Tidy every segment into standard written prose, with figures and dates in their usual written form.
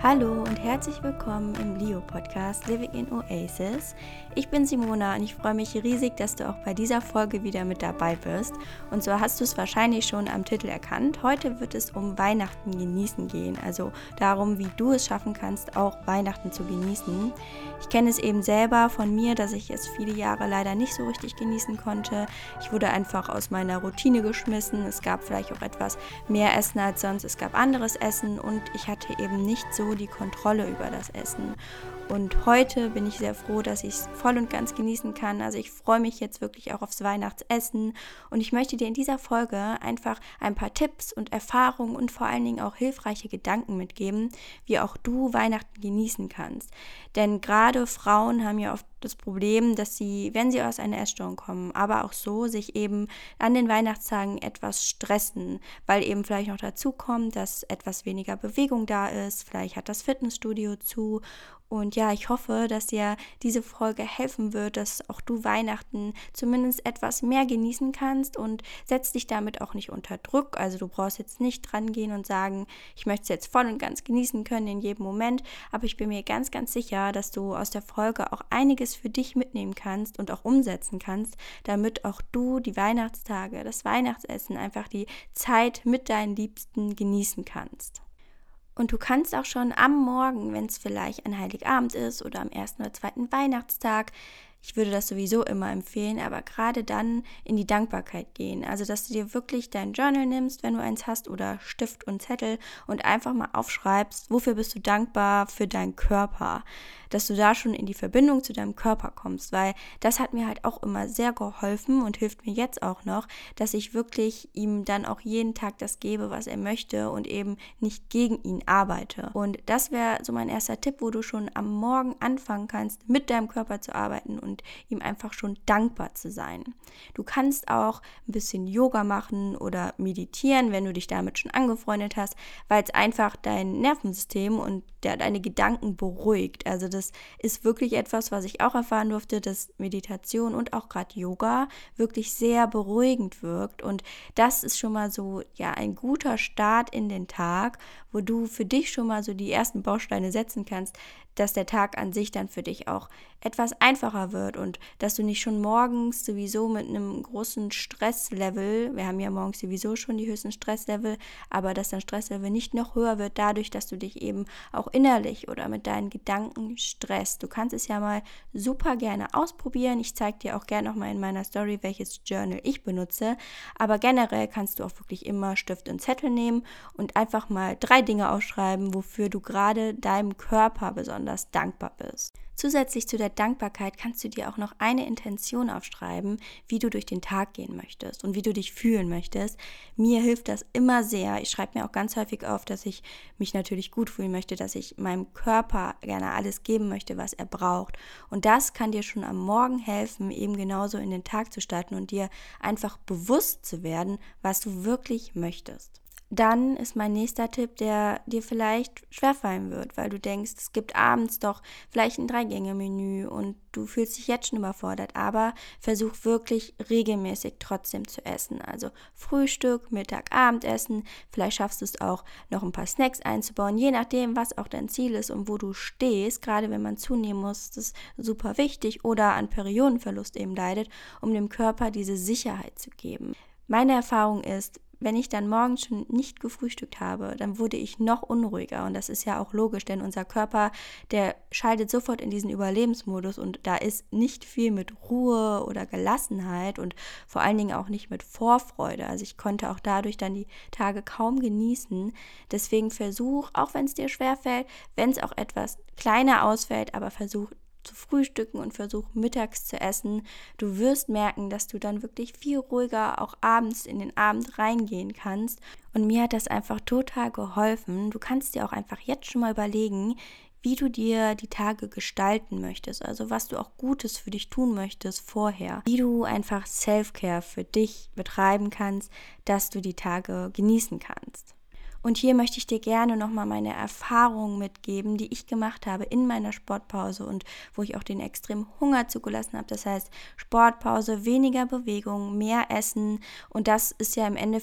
Hallo und herzlich willkommen im Leo-Podcast Living in Oasis. Ich bin Simona und ich freue mich riesig, dass du auch bei dieser Folge wieder mit dabei bist. Und so hast du es wahrscheinlich schon am Titel erkannt. Heute wird es um Weihnachten genießen gehen, also darum, wie du es schaffen kannst, auch Weihnachten zu genießen. Ich kenne es eben selber von mir, dass ich es viele Jahre leider nicht so richtig genießen konnte. Ich wurde einfach aus meiner Routine geschmissen. Es gab vielleicht auch etwas mehr Essen als sonst. Es gab anderes Essen und ich hatte eben nicht so die Kontrolle über das Essen. Und heute bin ich sehr froh, dass ich es voll und ganz genießen kann. Also ich freue mich jetzt wirklich auch aufs Weihnachtsessen und ich möchte dir in dieser Folge einfach ein paar Tipps und Erfahrungen und vor allen Dingen auch hilfreiche Gedanken mitgeben, wie auch du Weihnachten genießen kannst. Denn gerade Frauen haben ja oft das Problem, dass sie, wenn sie aus einer Essstörung kommen, aber auch so, sich eben an den Weihnachtstagen etwas stressen, weil eben vielleicht noch dazu kommt, dass etwas weniger Bewegung da ist, vielleicht hat das Fitnessstudio zu. Und ja, ich hoffe, dass dir diese Folge helfen wird, dass auch du Weihnachten zumindest etwas mehr genießen kannst und setz dich damit auch nicht unter Druck. Also du brauchst jetzt nicht dran gehen und sagen, ich möchte es jetzt voll und ganz genießen können in jedem Moment. Aber ich bin mir ganz, ganz sicher, dass du aus der Folge auch einiges für dich mitnehmen kannst und auch umsetzen kannst, damit auch du die Weihnachtstage, das Weihnachtsessen, einfach die Zeit mit deinen Liebsten genießen kannst. Und du kannst auch schon am Morgen, wenn es vielleicht ein Heiligabend ist oder am ersten oder zweiten Weihnachtstag, ich würde das sowieso immer empfehlen, aber gerade dann in die Dankbarkeit gehen. Also, dass du dir wirklich dein Journal nimmst, wenn du eins hast, oder Stift und Zettel und einfach mal aufschreibst, wofür bist du dankbar für deinen Körper. Dass du da schon in die Verbindung zu deinem Körper kommst, weil das hat mir halt auch immer sehr geholfen und hilft mir jetzt auch noch, dass ich wirklich ihm dann auch jeden Tag das gebe, was er möchte und eben nicht gegen ihn arbeite. Und das wäre so mein erster Tipp, wo du schon am Morgen anfangen kannst, mit deinem Körper zu arbeiten und ihm einfach schon dankbar zu sein. Du kannst auch ein bisschen Yoga machen oder meditieren, wenn du dich damit schon angefreundet hast, weil es einfach dein Nervensystem und deine Gedanken beruhigt. Also das ist wirklich etwas, was ich auch erfahren durfte, dass Meditation und auch gerade Yoga wirklich sehr beruhigend wirkt. Und das ist schon mal so, ja, ein guter Start in den Tag, wo du für dich schon mal so die ersten Bausteine setzen kannst, dass der Tag an sich dann für dich auch etwas einfacher wird und dass du nicht schon morgens sowieso mit einem großen Stresslevel, wir haben ja morgens sowieso schon die höchsten Stresslevel, aber dass dein Stresslevel nicht noch höher wird dadurch, dass du dich eben auch innerlich oder mit deinen Gedanken stresst. Du kannst es ja mal super gerne ausprobieren. Ich zeige dir auch gerne nochmal in meiner Story, welches Journal ich benutze, aber generell kannst du auch wirklich immer Stift und Zettel nehmen und einfach mal 3 Dinge aufschreiben, wofür du gerade deinem Körper besonders dankbar bist. Zusätzlich zu der Dankbarkeit kannst du dir auch noch eine Intention aufschreiben, wie du durch den Tag gehen möchtest und wie du dich fühlen möchtest. Mir hilft das immer sehr. Ich schreibe mir auch ganz häufig auf, dass ich mich natürlich gut fühlen möchte, dass ich meinem Körper gerne alles geben möchte, was er braucht. Und das kann dir schon am Morgen helfen, eben genauso in den Tag zu starten und dir einfach bewusst zu werden, was du wirklich möchtest. Dann ist mein nächster Tipp, der dir vielleicht schwerfallen wird, weil du denkst, es gibt abends doch vielleicht ein 3-Gänge-Menü und du fühlst dich jetzt schon überfordert, aber versuch wirklich regelmäßig trotzdem zu essen. Also Frühstück, Mittag, Abendessen, vielleicht schaffst du es auch, noch ein paar Snacks einzubauen, je nachdem, was auch dein Ziel ist und wo du stehst. Gerade wenn man zunehmen muss, ist das super wichtig oder an Periodenverlust eben leidet, um dem Körper diese Sicherheit zu geben. Meine Erfahrung ist, wenn ich dann morgens schon nicht gefrühstückt habe, dann wurde ich noch unruhiger und das ist ja auch logisch, denn unser Körper, der schaltet sofort in diesen Überlebensmodus und da ist nicht viel mit Ruhe oder Gelassenheit und vor allen Dingen auch nicht mit Vorfreude. Also ich konnte auch dadurch dann die Tage kaum genießen. Deswegen versuch, auch wenn es dir schwerfällt, wenn es auch etwas kleiner ausfällt, aber versuch zu frühstücken und versuch mittags zu essen. Du wirst merken, dass du dann wirklich viel ruhiger auch abends in den Abend reingehen kannst. Und mir hat das einfach total geholfen. Du kannst dir auch einfach jetzt schon mal überlegen, wie du dir die Tage gestalten möchtest, also was du auch Gutes für dich tun möchtest vorher, wie du einfach Self-Care für dich betreiben kannst, dass du die Tage genießen kannst. Und hier möchte ich dir gerne nochmal meine Erfahrungen mitgeben, die ich gemacht habe in meiner Sportpause und wo ich auch den extremen Hunger zugelassen habe. Das heißt, Sportpause, weniger Bewegung, mehr Essen und das ist ja im Endeffekt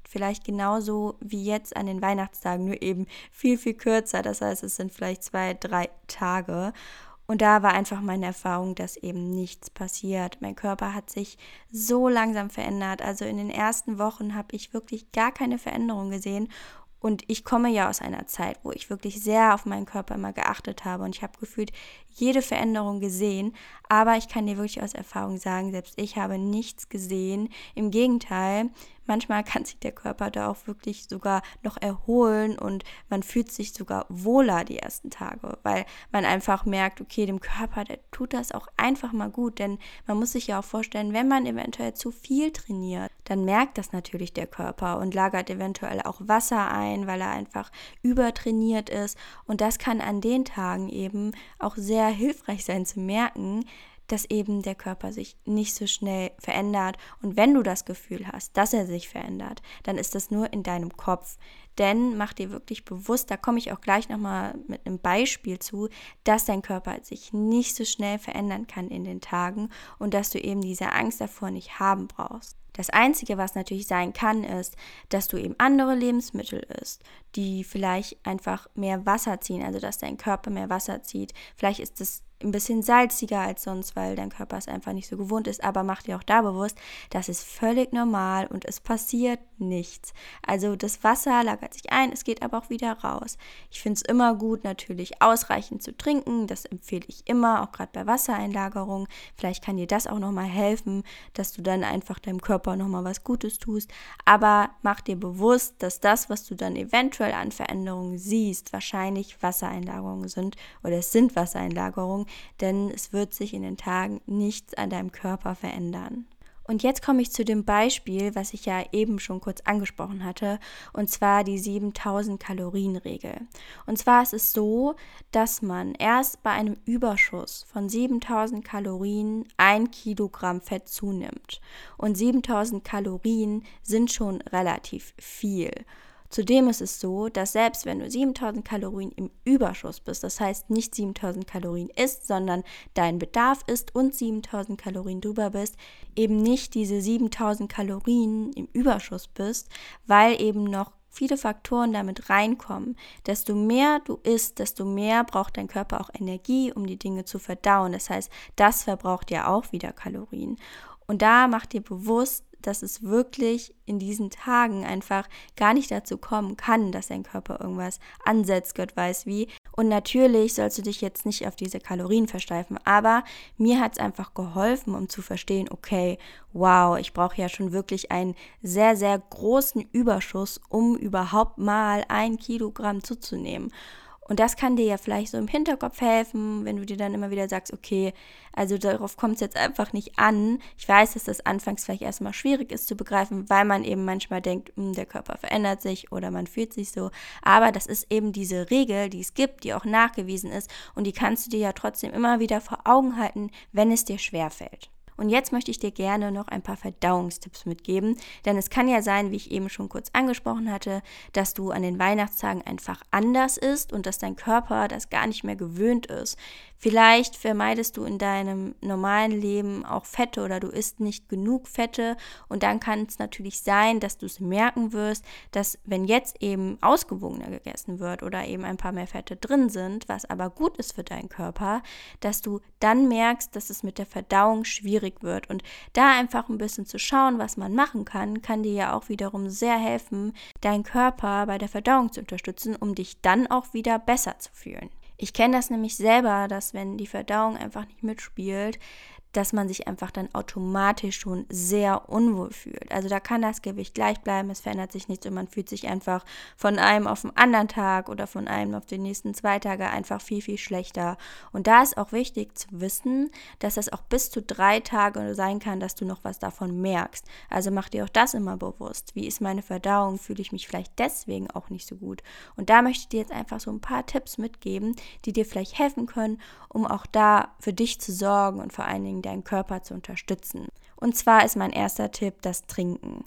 vielleicht genauso wie jetzt an den Weihnachtstagen, nur eben viel, viel kürzer. Das heißt, es sind vielleicht 2, 3 Tage. Und da war einfach meine Erfahrung, dass eben nichts passiert. Mein Körper hat sich so langsam verändert. Also in den ersten Wochen habe ich wirklich gar keine Veränderung gesehen. Und ich komme ja aus einer Zeit, wo ich wirklich sehr auf meinen Körper immer geachtet habe. Und ich habe gefühlt jede Veränderung gesehen. Aber ich kann dir wirklich aus Erfahrung sagen, selbst ich habe nichts gesehen. Im Gegenteil, manchmal kann sich der Körper da auch wirklich sogar noch erholen und man fühlt sich sogar wohler die ersten Tage, weil man einfach merkt, okay, dem Körper, der tut das auch einfach mal gut, denn man muss sich ja auch vorstellen, wenn man eventuell zu viel trainiert, dann merkt das natürlich der Körper und lagert eventuell auch Wasser ein, weil er einfach übertrainiert ist und das kann an den Tagen eben auch sehr hilfreich sein zu merken, dass eben der Körper sich nicht so schnell verändert. Und wenn du das Gefühl hast, dass er sich verändert, dann ist das nur in deinem Kopf. Denn mach dir wirklich bewusst, da komme ich auch gleich nochmal mit einem Beispiel zu, dass dein Körper sich nicht so schnell verändern kann in den Tagen und dass du eben diese Angst davor nicht haben brauchst. Das Einzige, was natürlich sein kann, ist, dass du eben andere Lebensmittel isst, die vielleicht einfach mehr Wasser ziehen, also dass dein Körper mehr Wasser zieht. Vielleicht ist es ein bisschen salziger als sonst, weil dein Körper es einfach nicht so gewohnt ist, aber mach dir auch da bewusst, das ist völlig normal und es passiert nichts. Also das Wasser lagert sich ein, es geht aber auch wieder raus. Ich finde es immer gut, natürlich ausreichend zu trinken, das empfehle ich immer, auch gerade bei Wassereinlagerung. Vielleicht kann dir das auch nochmal helfen, dass du dann einfach deinem Körper nochmal was Gutes tust, aber mach dir bewusst, dass das, was du dann eventuell an Veränderungen siehst, wahrscheinlich Wassereinlagerungen sind oder es sind Wassereinlagerungen, denn es wird sich in den Tagen nichts an deinem Körper verändern. Und jetzt komme ich zu dem Beispiel, was ich ja eben schon kurz angesprochen hatte, und zwar die 7000 Kalorien-Regel. Und zwar ist es so, dass man erst bei einem Überschuss von 7000 Kalorien 1 Kilogramm Fett zunimmt. Und 7000 Kalorien sind schon relativ viel. Zudem ist es so, dass selbst wenn du 7000 Kalorien im Überschuss bist, das heißt nicht 7000 Kalorien isst, sondern dein Bedarf ist und 7000 Kalorien drüber bist, eben nicht diese 7000 Kalorien im Überschuss bist, weil eben noch viele Faktoren damit reinkommen. Desto mehr du isst, desto mehr braucht dein Körper auch Energie, um die Dinge zu verdauen. Das heißt, das verbraucht ja auch wieder Kalorien. Und da mach dir bewusst, dass es wirklich in diesen Tagen einfach gar nicht dazu kommen kann, dass dein Körper irgendwas ansetzt, Gott weiß wie. Und natürlich sollst du dich jetzt nicht auf diese Kalorien versteifen, aber mir hat es einfach geholfen, um zu verstehen, okay, wow, ich brauche ja schon wirklich einen sehr, sehr großen Überschuss, um überhaupt mal 1 Kilogramm zuzunehmen. Und das kann dir ja vielleicht so im Hinterkopf helfen, wenn du dir dann immer wieder sagst, okay, also darauf kommt es jetzt einfach nicht an. Ich weiß, dass das anfangs vielleicht erstmal schwierig ist zu begreifen, weil man eben manchmal denkt, der Körper verändert sich oder man fühlt sich so. Aber das ist eben diese Regel, die es gibt, die auch nachgewiesen ist und die kannst du dir ja trotzdem immer wieder vor Augen halten, wenn es dir schwerfällt. Und jetzt möchte ich dir gerne noch ein paar Verdauungstipps mitgeben, denn es kann ja sein, wie ich eben schon kurz angesprochen hatte, dass du an den Weihnachtstagen einfach anders isst und dass dein Körper das gar nicht mehr gewöhnt ist. Vielleicht vermeidest du in deinem normalen Leben auch Fette oder du isst nicht genug Fette und dann kann es natürlich sein, dass du es merken wirst, dass wenn jetzt eben ausgewogener gegessen wird oder eben ein paar mehr Fette drin sind, was aber gut ist für deinen Körper, dass du dann merkst, dass es mit der Verdauung schwierig wird. Und da einfach ein bisschen zu schauen, was man machen kann, kann dir ja auch wiederum sehr helfen, deinen Körper bei der Verdauung zu unterstützen, um dich dann auch wieder besser zu fühlen. Ich kenne das nämlich selber, dass wenn die Verdauung einfach nicht mitspielt, dass man sich einfach dann automatisch schon sehr unwohl fühlt. Also da kann das Gewicht gleich bleiben, es verändert sich nichts und man fühlt sich einfach von einem auf den anderen Tag oder von einem auf die nächsten 2 Tage einfach viel, viel schlechter. Und da ist auch wichtig zu wissen, dass das auch bis zu 3 Tage sein kann, dass du noch was davon merkst. Also mach dir auch das immer bewusst. Wie ist meine Verdauung? Fühle ich mich vielleicht deswegen auch nicht so gut? Und da möchte ich dir jetzt einfach so ein paar Tipps mitgeben, die dir vielleicht helfen können, um auch da für dich zu sorgen und vor allen Dingen deinen Körper zu unterstützen. Und zwar ist mein erster Tipp das Trinken.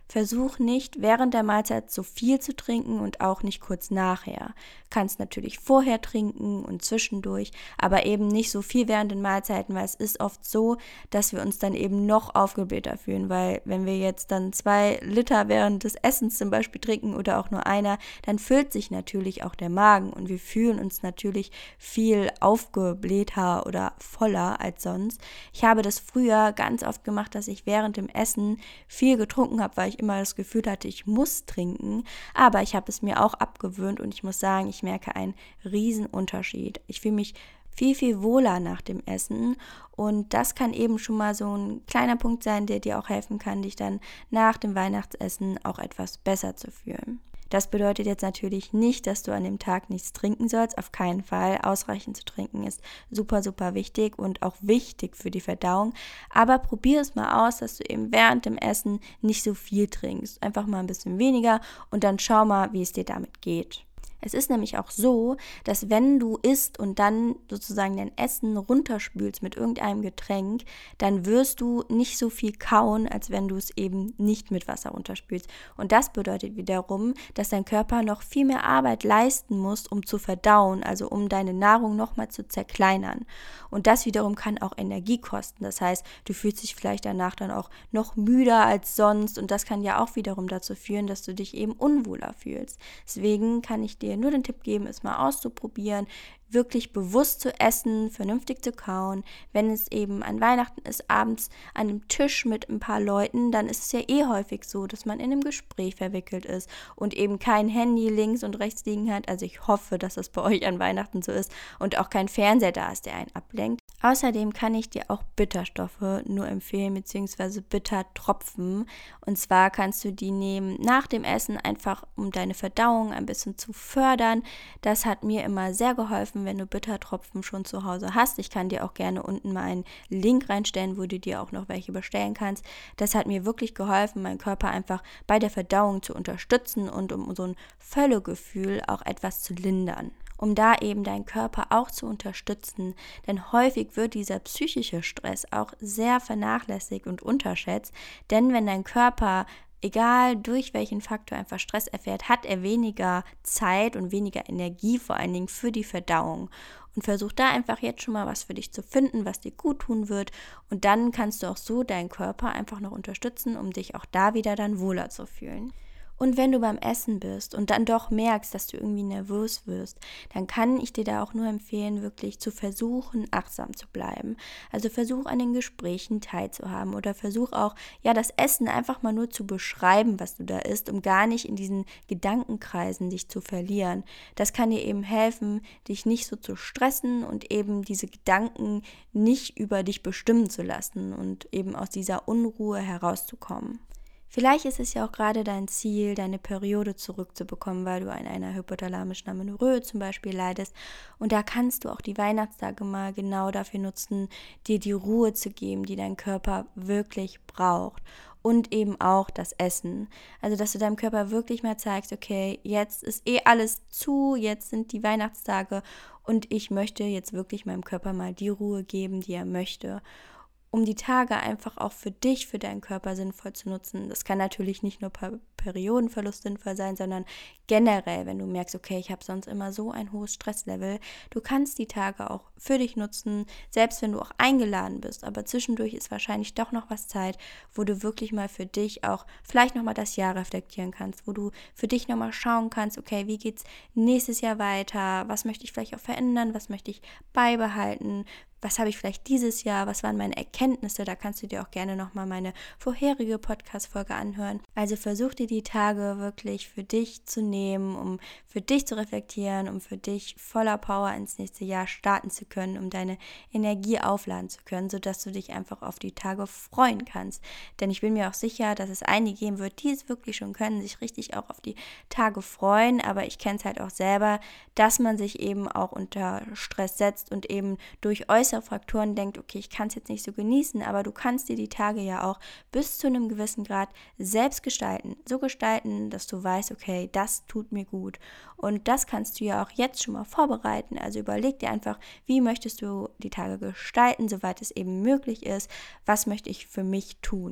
Versuch nicht während der Mahlzeit so viel zu trinken und auch nicht kurz nachher. Kannst natürlich vorher trinken und zwischendurch, aber eben nicht so viel während den Mahlzeiten, weil es ist oft so, dass wir uns dann eben noch aufgeblähter fühlen, weil wenn wir jetzt dann 2 Liter während des Essens zum Beispiel trinken oder auch nur einer, dann füllt sich natürlich auch der Magen und wir fühlen uns natürlich viel aufgeblähter oder voller als sonst. Ich habe das früher ganz oft gemacht, dass ich während dem Essen viel getrunken habe, weil ich immer das Gefühl hatte, ich muss trinken, aber ich habe es mir auch abgewöhnt und ich muss sagen, ich merke einen riesen Unterschied. Ich fühle mich viel, viel wohler nach dem Essen und das kann eben schon mal so ein kleiner Punkt sein, der dir auch helfen kann, dich dann nach dem Weihnachtsessen auch etwas besser zu fühlen. Das bedeutet jetzt natürlich nicht, dass du an dem Tag nichts trinken sollst, auf keinen Fall. Ausreichend zu trinken ist super, super wichtig und auch wichtig für die Verdauung. Aber probier es mal aus, dass du eben während dem Essen nicht so viel trinkst. Einfach mal ein bisschen weniger und dann schau mal, wie es dir damit geht. Es ist nämlich auch so, dass wenn du isst und dann sozusagen dein Essen runterspülst mit irgendeinem Getränk, dann wirst du nicht so viel kauen, als wenn du es eben nicht mit Wasser runterspülst. Und das bedeutet wiederum, dass dein Körper noch viel mehr Arbeit leisten muss, um zu verdauen, also um deine Nahrung nochmal zu zerkleinern. Und das wiederum kann auch Energie kosten. Das heißt, du fühlst dich vielleicht danach dann auch noch müder als sonst und das kann ja auch wiederum dazu führen, dass du dich eben unwohler fühlst. Deswegen kann ich dir nur den Tipp geben, es mal auszuprobieren, wirklich bewusst zu essen, vernünftig zu kauen. Wenn es eben an Weihnachten ist, abends an einem Tisch mit ein paar Leuten, dann ist es ja eh häufig so, dass man in einem Gespräch verwickelt ist und eben kein Handy links und rechts liegen hat. Also ich hoffe, dass das bei euch an Weihnachten so ist und auch kein Fernseher da ist, der einen ablenkt. Außerdem kann ich dir auch Bitterstoffe nur empfehlen, beziehungsweise Bittertropfen. Und zwar kannst du die nehmen nach dem Essen, einfach um deine Verdauung ein bisschen zu fördern. Das hat mir immer sehr geholfen, wenn du Bittertropfen schon zu Hause hast. Ich kann dir auch gerne unten mal einen Link reinstellen, wo du dir auch noch welche bestellen kannst. Das hat mir wirklich geholfen, meinen Körper einfach bei der Verdauung zu unterstützen und um so ein Völlegefühl auch etwas zu lindern. Um da eben deinen Körper auch zu unterstützen, denn häufig wird dieser psychische Stress auch sehr vernachlässigt und unterschätzt, denn wenn dein Körper, egal durch welchen Faktor einfach Stress erfährt, hat er weniger Zeit und weniger Energie vor allen Dingen für die Verdauung. Und versuch da einfach jetzt schon mal was für dich zu finden, was dir gut tun wird und dann kannst du auch so deinen Körper einfach noch unterstützen, um dich auch da wieder dann wohler zu fühlen. Und wenn du beim Essen bist und dann doch merkst, dass du irgendwie nervös wirst, dann kann ich dir da auch nur empfehlen, wirklich zu versuchen, achtsam zu bleiben. Also versuch an den Gesprächen teilzuhaben oder versuch auch, ja, das Essen einfach mal nur zu beschreiben, was du da isst, um gar nicht in diesen Gedankenkreisen dich zu verlieren. Das kann dir eben helfen, dich nicht so zu stressen und eben diese Gedanken nicht über dich bestimmen zu lassen und eben aus dieser Unruhe herauszukommen. Vielleicht ist es ja auch gerade dein Ziel, deine Periode zurückzubekommen, weil du an einer hypothalamischen Amenorrhoe zum Beispiel leidest. Und da kannst du auch die Weihnachtstage mal genau dafür nutzen, dir die Ruhe zu geben, die dein Körper wirklich braucht. Und eben auch das Essen. Also, dass du deinem Körper wirklich mal zeigst, okay, jetzt ist eh alles zu, jetzt sind die Weihnachtstage und ich möchte jetzt wirklich meinem Körper mal die Ruhe geben, die er möchte, um die Tage einfach auch für dich, für deinen Körper sinnvoll zu nutzen. Das kann natürlich nicht nur bei Periodenverlust sinnvoll sein, sondern generell, wenn du merkst, okay, ich habe sonst immer so ein hohes Stresslevel. Du kannst die Tage auch für dich nutzen, selbst wenn du auch eingeladen bist. Aber zwischendurch ist wahrscheinlich doch noch was Zeit, wo du wirklich mal für dich auch vielleicht nochmal das Jahr reflektieren kannst, wo du für dich nochmal schauen kannst, okay, wie geht's nächstes Jahr weiter? Was möchte ich vielleicht auch verändern? Was möchte ich beibehalten? Was habe ich vielleicht dieses Jahr, was waren meine Erkenntnisse, da kannst du dir auch gerne nochmal meine vorherige Podcast-Folge anhören. Also versuch dir die Tage wirklich für dich zu nehmen, um für dich zu reflektieren, um für dich voller Power ins nächste Jahr starten zu können, um deine Energie aufladen zu können, sodass du dich einfach auf die Tage freuen kannst. Denn ich bin mir auch sicher, dass es einige geben wird, die es wirklich schon können, sich richtig auch auf die Tage freuen, aber ich kenne es halt auch selber, dass man sich eben auch unter Stress setzt und eben durch äußere Faktoren denkt, okay, ich kann es jetzt nicht so genießen, aber du kannst dir die Tage ja auch bis zu einem gewissen Grad selbst gestalten. So gestalten, dass du weißt, okay, das tut mir gut. Und das kannst du ja auch jetzt schon mal vorbereiten. Also überleg dir einfach, wie möchtest du die Tage gestalten, soweit es eben möglich ist. Was möchte ich für mich tun?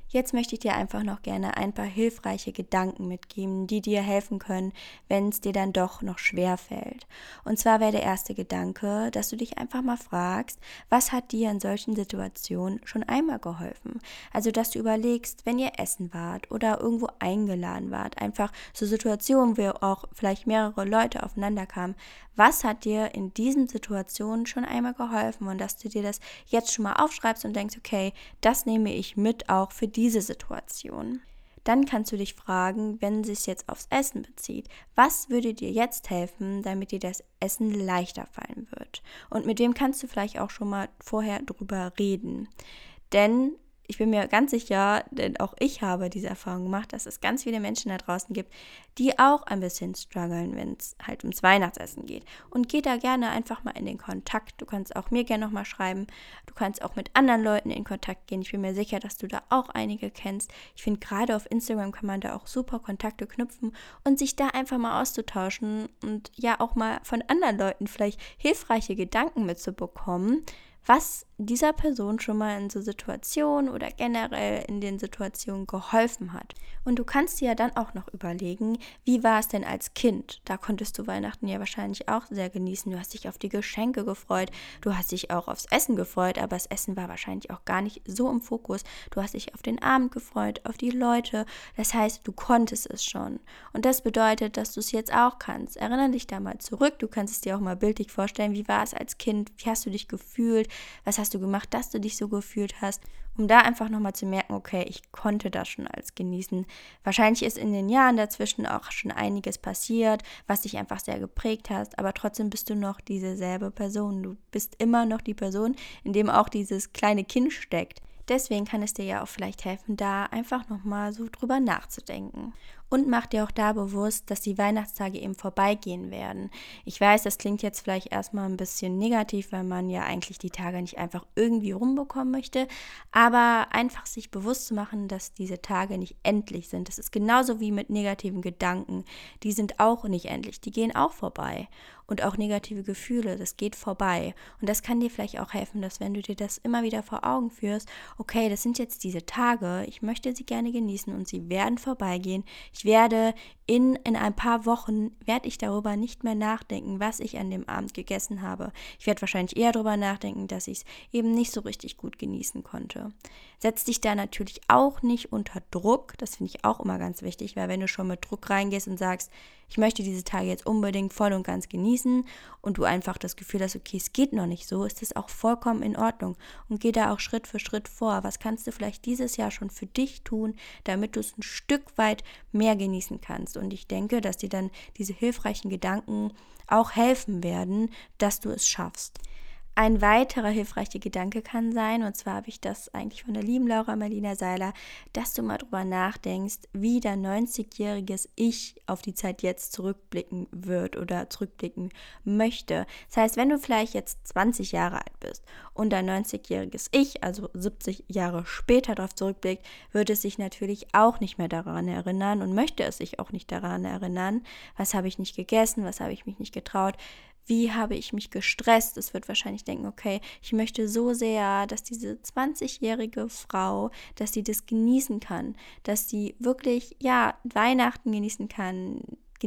Jetzt möchte ich dir einfach noch gerne ein paar hilfreiche Gedanken mitgeben, die dir helfen können, wenn es dir dann doch noch schwer fällt. Und zwar wäre der erste Gedanke, dass du dich einfach mal fragst, was hat dir in solchen Situationen schon einmal geholfen? Also, dass du überlegst, wenn ihr essen wart oder irgendwo eingeladen wart, einfach so Situationen, wo auch vielleicht mehrere Leute aufeinander kamen, was hat dir in diesen Situationen schon einmal geholfen? Und dass du dir das jetzt schon mal aufschreibst und denkst, okay, das nehme ich mit auch für diese Situation. Dann kannst du dich fragen, wenn es sich jetzt aufs Essen bezieht, was würde dir jetzt helfen, damit dir das Essen leichter fallen wird? Und mit wem kannst du vielleicht auch schon mal vorher drüber reden? Denn ich bin mir ganz sicher, denn auch ich habe diese Erfahrung gemacht, dass es ganz viele Menschen da draußen gibt, die auch ein bisschen strugglen, wenn es halt ums Weihnachtsessen geht. Und geh da gerne einfach mal in den Kontakt. Du kannst auch mir gerne nochmal schreiben. Du kannst auch mit anderen Leuten in Kontakt gehen. Ich bin mir sicher, dass du da auch einige kennst. Ich finde, gerade auf Instagram kann man da auch super Kontakte knüpfen und sich da einfach mal auszutauschen und ja auch mal von anderen Leuten vielleicht hilfreiche Gedanken mitzubekommen, was dieser Person schon mal in so Situationen oder generell in den Situationen geholfen hat. Und du kannst dir ja dann auch noch überlegen, wie war es denn als Kind? Da konntest du Weihnachten ja wahrscheinlich auch sehr genießen. Du hast dich auf die Geschenke gefreut, du hast dich auch aufs Essen gefreut, aber das Essen war wahrscheinlich auch gar nicht so im Fokus. Du hast dich auf den Abend gefreut, auf die Leute. Das heißt, du konntest es schon. Und das bedeutet, dass du es jetzt auch kannst. Erinnere dich da mal zurück. Du kannst es dir auch mal bildlich vorstellen, wie war es als Kind? Wie hast du dich gefühlt? Was hast du gemacht, dass du dich so gefühlt hast, um da einfach nochmal zu merken, okay, ich konnte das schon als genießen. Wahrscheinlich ist in den Jahren dazwischen auch schon einiges passiert, was dich einfach sehr geprägt hat, aber trotzdem bist du noch dieselbe Person. Du bist immer noch die Person, in dem auch dieses kleine Kind steckt. Deswegen kann es dir ja auch vielleicht helfen, da einfach nochmal so drüber nachzudenken. Und mach dir auch da bewusst, dass die Weihnachtstage eben vorbeigehen werden. Ich weiß, das klingt jetzt vielleicht erstmal ein bisschen negativ, weil man ja eigentlich die Tage nicht einfach irgendwie rumbekommen möchte, aber einfach sich bewusst zu machen, dass diese Tage nicht endlich sind. Das ist genauso wie mit negativen Gedanken. Die sind auch nicht endlich, die gehen auch vorbei. Und auch negative Gefühle, das geht vorbei. Und das kann dir vielleicht auch helfen, dass wenn du dir das immer wieder vor Augen führst, okay, das sind jetzt diese Tage, ich möchte sie gerne genießen und sie werden vorbeigehen. Ich werde in ein paar Wochen, werde ich darüber nicht mehr nachdenken, was ich an dem Abend gegessen habe. Ich werde wahrscheinlich eher darüber nachdenken, dass ich es eben nicht so richtig gut genießen konnte. Setz dich da natürlich auch nicht unter Druck, das finde ich auch immer ganz wichtig, weil wenn du schon mit Druck reingehst und sagst, ich möchte diese Tage jetzt unbedingt voll und ganz genießen und du einfach das Gefühl hast, okay, es geht noch nicht so, ist das auch vollkommen in Ordnung und geh da auch Schritt für Schritt vor. Was kannst du vielleicht dieses Jahr schon für dich tun, damit du es ein Stück weit mehr genießen kannst? Und ich denke, dass dir dann diese hilfreichen Gedanken auch helfen werden, dass du es schaffst. Ein weiterer hilfreicher Gedanke kann sein, und zwar habe ich das eigentlich von der lieben Laura Marlina Seiler, dass du mal drüber nachdenkst, wie dein 90-jähriges Ich auf die Zeit jetzt zurückblicken wird oder zurückblicken möchte. Das heißt, wenn du vielleicht jetzt 20 Jahre alt bist und dein 90-jähriges Ich, also 70 Jahre später darauf zurückblickt, wird es sich natürlich auch nicht mehr daran erinnern und möchte es sich auch nicht daran erinnern, was habe ich nicht gegessen, was habe ich mich nicht getraut, wie habe ich mich gestresst? Es wird wahrscheinlich denken, okay, ich möchte so sehr, dass diese 20-jährige Frau, dass sie das genießen kann, dass sie wirklich, ja, Weihnachten genießen kann,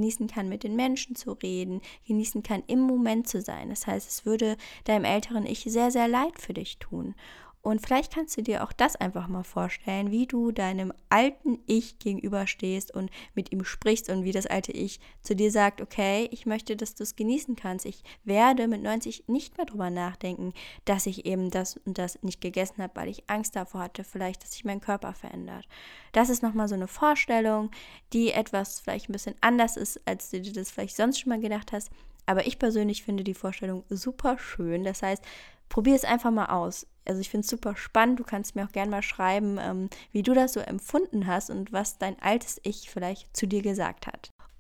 mit den Menschen zu reden, genießen kann, im Moment zu sein. Das heißt, es würde deinem älteren Ich sehr, sehr leid für dich tun. Und vielleicht kannst du dir auch das einfach mal vorstellen, wie du deinem alten Ich gegenüberstehst und mit ihm sprichst und wie das alte Ich zu dir sagt, okay, ich möchte, dass du es genießen kannst. Ich werde mit 90 nicht mehr drüber nachdenken, dass ich eben das und das nicht gegessen habe, weil ich Angst davor hatte, vielleicht, dass sich mein Körper verändert. Das ist nochmal so eine Vorstellung, die etwas vielleicht ein bisschen anders ist, als du dir das vielleicht sonst schon mal gedacht hast. Aber ich persönlich finde die Vorstellung super schön. Das heißt, probier es einfach mal aus. Also ich finde es super spannend. Du kannst mir auch gerne mal schreiben, wie du das so empfunden hast und was dein altes Ich vielleicht zu dir gesagt hat.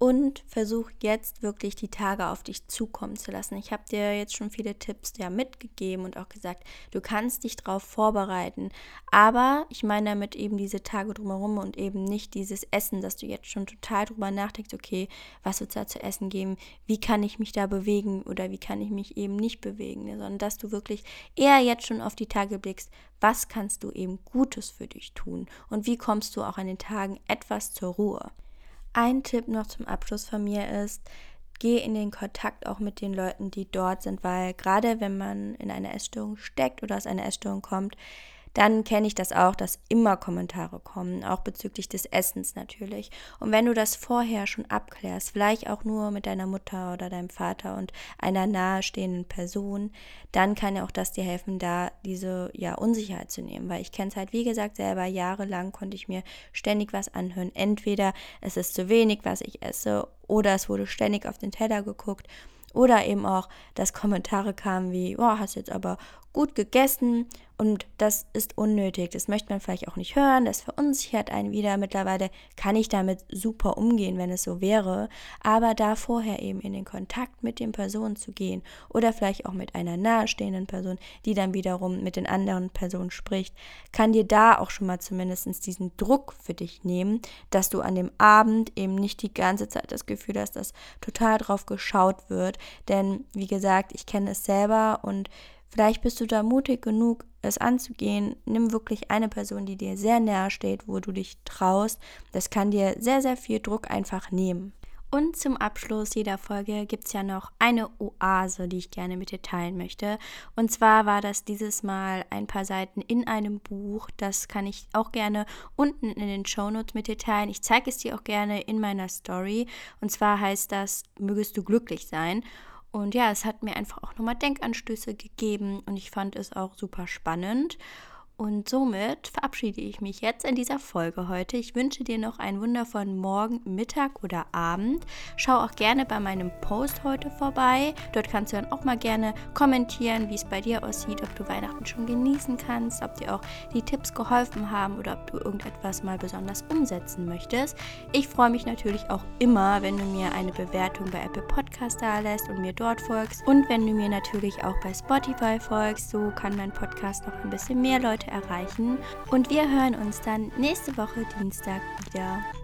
Und versuch jetzt wirklich die Tage auf dich zukommen zu lassen. Ich habe dir jetzt schon viele Tipps mitgegeben und auch gesagt, du kannst dich darauf vorbereiten. Aber ich meine damit eben diese Tage drumherum und eben nicht dieses Essen, dass du jetzt schon total drüber nachdenkst, okay, was wird es da zu essen geben? Wie kann ich mich da bewegen oder wie kann ich mich eben nicht bewegen? Sondern dass du wirklich eher jetzt schon auf die Tage blickst, was kannst du eben Gutes für dich tun? Und wie kommst du auch an den Tagen etwas zur Ruhe? Ein Tipp noch zum Abschluss von mir ist, geh in den Kontakt auch mit den Leuten, die dort sind, weil gerade wenn man in einer Essstörung steckt oder aus einer Essstörung kommt, dann kenne ich das auch, dass immer Kommentare kommen, auch bezüglich des Essens natürlich. Und wenn du das vorher schon abklärst, vielleicht auch nur mit deiner Mutter oder deinem Vater und einer nahestehenden Person, dann kann ja auch das dir helfen, da diese Unsicherheit zu nehmen. Weil ich kenne es halt, wie gesagt, selber jahrelang konnte ich mir ständig was anhören. Entweder es ist zu wenig, was ich esse, oder es wurde ständig auf den Teller geguckt. Oder eben auch, dass Kommentare kamen wie, oh, hast jetzt aber gut gegessen und das ist unnötig. Das möchte man vielleicht auch nicht hören, das verunsichert einen wieder. Mittlerweile kann ich damit super umgehen, wenn es so wäre, aber da vorher eben in den Kontakt mit den Personen zu gehen oder vielleicht auch mit einer nahestehenden Person, die dann wiederum mit den anderen Personen spricht, kann dir da auch schon mal zumindest diesen Druck für dich nehmen, dass du an dem Abend eben nicht die ganze Zeit das Gefühl hast, dass total drauf geschaut wird, denn wie gesagt, ich kenne es selber und vielleicht bist du da mutig genug, es anzugehen. Nimm wirklich eine Person, die dir sehr nahe steht, wo du dich traust. Das kann dir sehr, sehr viel Druck einfach nehmen. Und zum Abschluss jeder Folge gibt es ja noch eine Oase, die ich gerne mit dir teilen möchte. Und zwar war das dieses Mal ein paar Seiten in einem Buch. Das kann ich auch gerne unten in den Shownotes mit dir teilen. Ich zeige es dir auch gerne in meiner Story. Und zwar heißt das, mögest du glücklich sein. Und ja, es hat mir einfach auch nochmal Denkanstöße gegeben und ich fand es auch super spannend. Und somit verabschiede ich mich jetzt in dieser Folge heute. Ich wünsche dir noch einen wundervollen Morgen, Mittag oder Abend. Schau auch gerne bei meinem Post heute vorbei. Dort kannst du dann auch mal gerne kommentieren, wie es bei dir aussieht, ob du Weihnachten schon genießen kannst, ob dir auch die Tipps geholfen haben oder ob du irgendetwas mal besonders umsetzen möchtest. Ich freue mich natürlich auch immer, wenn du mir eine Bewertung bei Apple Podcast da lässt und mir dort folgst. Und wenn du mir natürlich auch bei Spotify folgst, so kann mein Podcast noch ein bisschen mehr Leute erreichen. Und wir hören uns dann nächste Woche Dienstag wieder.